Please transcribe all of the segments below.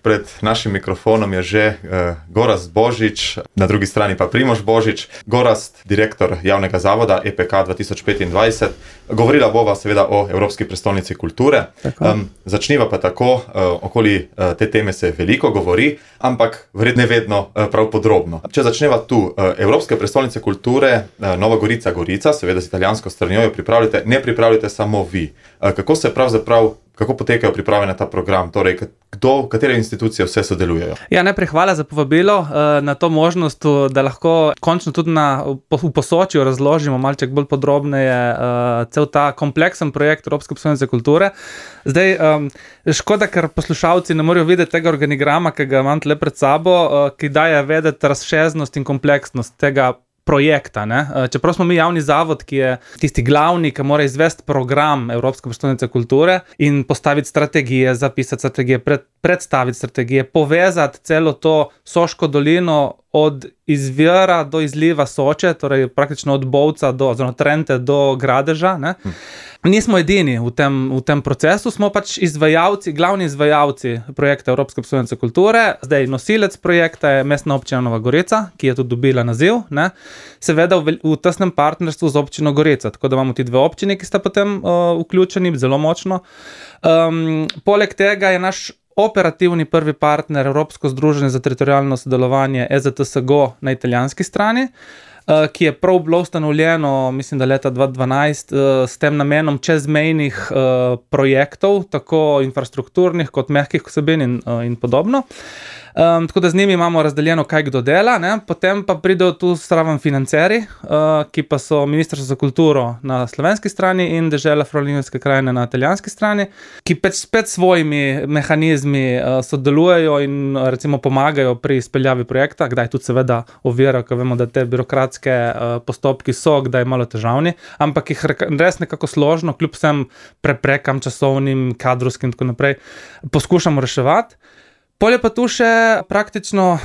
pred našim mikrofonom je že Gorazd Božič, na drugi strani pa Primož Božič. Gorazd, direktor javnega zavoda EPK 2025. Govorila bova seveda o Evropski prestolnici kulture. Začniva pa tako, okoli te teme se veliko govori, ampak verjetno vedno prav podrobno. Če začneva tu, Evropske prestolnice kulture, Nova Gorica, Gorica, seveda z italijansko stranjo jo pripravljate, ne pripravljate samo vi. Kako potekajo priprave na ta program? Torej, katere institucije vse sodelujejo? Ja, najprej hvala za povabilo na to možnost, da lahko končno tudi v Posočju razložimo malček bolj podrobneje cel ta kompleksen projekt Evropske prestolnice kulture. Zdaj, škoda, ker poslušalci ne morejo videti tega organigrama, ki ga imam tle pred sabo, ki daje vedeti razšeznost in kompleksnost tega projekta, ne? Čeprav smo mi javni zavod, ki je tisti glavni, ki mora izvesti program Evropske prestolnice kulture in postaviti strategije, zapisati strategije, predstaviti strategije, povezati celo to Soško dolino od izvira do izliva Soče, torej praktično od Bovca oziroma Trente do Gradeža, ne? Nismo edini v tem procesu, smo pač izvajalci, glavni izvajalci projekta Evropske prestolnice kulture. Zdaj, nosilec projekta je Mestna občina Nova Gorica, ki je tudi dobila naziv, ne? Seveda v tesnem partnerstvu z občino Gorica, tako da imamo ti dve občini, ki sta potem vključeni zelo močno. Poleg tega je naš operativni prvi partner Evropsko združenje za teritorialno sodelovanje EZTSGO na italijanski strani, ki je prav bilo ustanovljeno, mislim, da leta 2012, s tem namenom čezmejnih projektov, tako infrastrukturnih kot mehkih vsebin in podobno. Tako da z njimi imamo razdeljeno, kaj kdo dela, ne? Potem pa pridejo tu zraven financerji, ki pa so Ministrstvo za kulturo na slovenski strani in Dežela Friuli-Venezia krajine na italijanski strani, ki spet svojimi mehanizmi sodelujejo in recimo pomagajo pri izpeljavi projekta, kdaj tudi seveda ovirajo, ker vemo, da te birokratske postopki so kdaj malo težavni, ampak jih res nekako složno, kljub vsem preprekam časovnim, kadrovskim in tako naprej, poskušamo reševati. Polje pa tu še praktično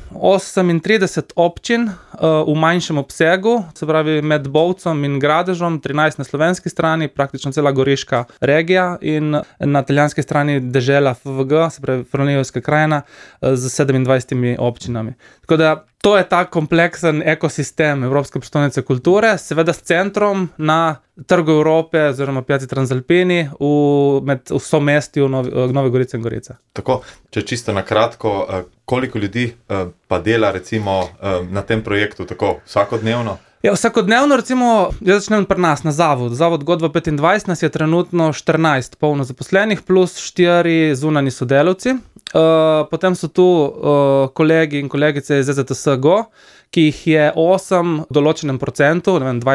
38 občin v manjšem obsegu, se pravi med Bovcem in Gradežom, 13 na slovenski strani, praktično cela goriška regija in na italijanski strani dežela FVG, se pravi Friuli-Venezia krajina, z 27 občinami. Tako da to je ta kompleksen ekosistem Evropske prestolnice kulture, seveda s centrom na Trgu Evrope oziroma Piazzi Transalpini med somestju Nove Gorice in Gorice. Tako, če čisto na kratko, koliko ljudi pa dela recimo na tem projektu tako vsakodnevno? Ja, vsakodnevno recimo, jaz začnem pri nas na zavod. Zavod Godva 25 nas je trenutno 14 polno zaposlenih plus 4 zunani sodelavci. Potem so tu kolegi in kolegice iz EZTSGO, ki jih je 8 v določenem procentu,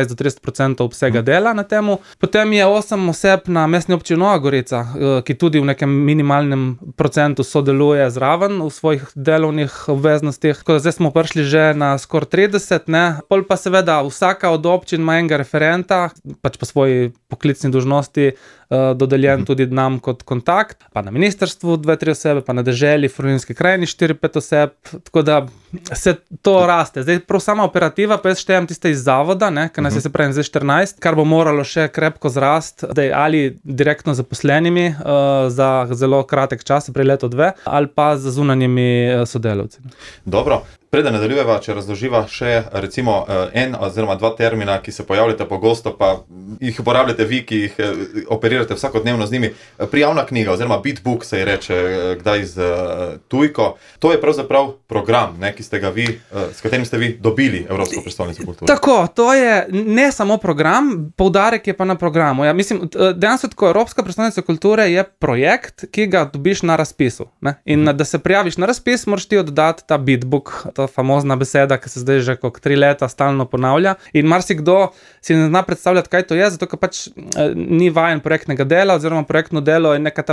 20-30% obsega dela na temu. Potem je 8 oseb na Mestni občini Nova Gorica, ki tudi v nekem minimalnem procentu sodeluje zraven v svojih delovnih obveznostih. Tako da zdaj smo prišli že na skoraj 30, ne. Pol pa seveda vsaka od občin ima enega referenta, pač po svoji poklicni dolžnosti, dodeljen tudi nam kot kontakt, pa na ministrstvu 2-3 osebe, pa na deželi Friuli-Venezia krajini 4-5 oseb, tako da se to raste. Zdaj prav sama operativa, pa jaz štejem tiste iz zavoda, ne, ker nas je se pravi zdaj 14, kar bo moralo še krepko zrast, zdaj ali direktno zaposlenimi za zelo kratek čas, prej leto 2, ali pa z zunanjimi sodelavci. Dobro. Preden nadaljujeva, če razloživa še recimo en oziroma dva termina, ki se pojavljate pogosto, pa jih uporabljate vi, ki jih operirate vsakodnevno z njimi. Prijavna knjiga oziroma bitbook se je reče kdaj z tujko. To je pravzaprav program, ne, ki ste ga vi, s katerim ste vi dobili Evropsko prestolnico kulture. Tako, to je ne samo program, poudarek je pa na programu. Ja, mislim, dejansko tako, Evropska prestolnica kulture je projekt, ki ga dobiš na razpisu, ne? In da se prijaviš na razpis, moraš ti oddati ta bitbook, ta famozna beseda, ki se zdaj že kot 3 leta stalno ponavlja. In marsikdo si ne zna predstavljati, kaj to je, zato ker pač ni vajen projektnega dela, oziroma projektno delo je neka ta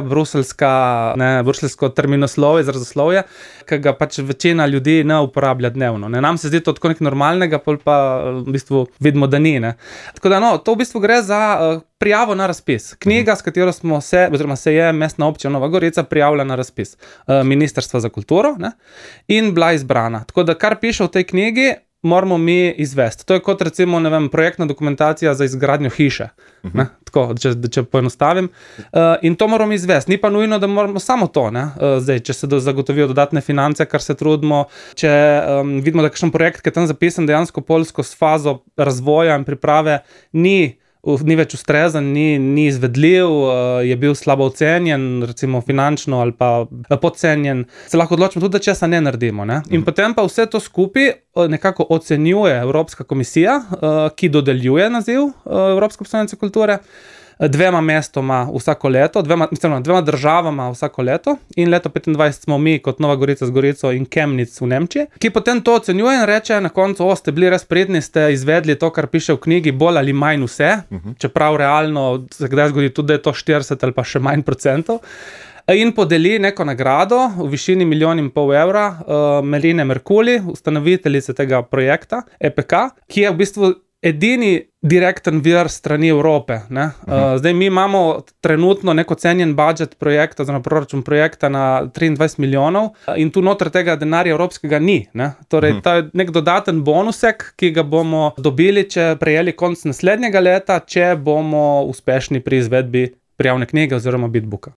bruselsko terminoslovje, izrazoslovje, ki ga pač večina ljudi ne uporablja dnevno. Ne? Nam se zdi to tako nekaj normalnega, pol pa v bistvu vidimo, da ni. Ne? Tako da to v bistvu gre za prijavo na razpis. Knjiga, s katero se je Mestna občina Nova Gorica prijavila na razpis Ministrstva za kulturo, ne? In bila izbrana. Tako da kar piše v tej knjigi, moramo mi izvesti. To je kot recimo, ne vem, projektna dokumentacija za izgradnjo hiše. Ne? Tako, če poenostavim. In to moramo izvesti. Ni pa nujno, da moramo samo to. Ne? Zdaj, če se zagotovijo dodatne finance, kar se trudimo, če vidimo, da kakšen projekt, ki je tam zapisan dejansko polsko s fazo razvoja in priprave, ni več ustrezen, ni izvedljiv, je bil slabo ocenjen, recimo finančno ali pa podcenjen, se lahko odločimo tudi, da česa ne naredimo. Ne? In potem pa vse to skupaj nekako ocenjuje Evropska komisija, ki dodeljuje naziv Evropske prestolnice kulture, dvema mestoma vsako leto, dvema državama vsako leto, in leto 2025 smo mi kot Nova Gorica z Gorico in Chemnitz v Nemčiji, ki potem to ocenjuje in reče na koncu, ste bili res pridni, ste izvedli to, kar piše v knjigi, bolj ali manj vse, čeprav realno se kdaj zgodi tudi, da je to 40 ali pa še manj procentov. In podeli neko nagrado v višini 1,5 milijona evra Meline Merkuli, ustanoviteljice tega projekta EPK, ki je v bistvu edini direkten vir strani Evrope. Ne? Zdaj mi imamo trenutno nek ocenjen budžet projekta, oziroma proračun projekta na 23 milijonov in tu noter tega denarja evropskega ni. Ne? Torej, ta je nek dodaten bonusek, ki ga bomo dobili, če prejeli konec naslednjega leta, če bomo uspešni pri izvedbi prijavne knjige oziroma bitbooka.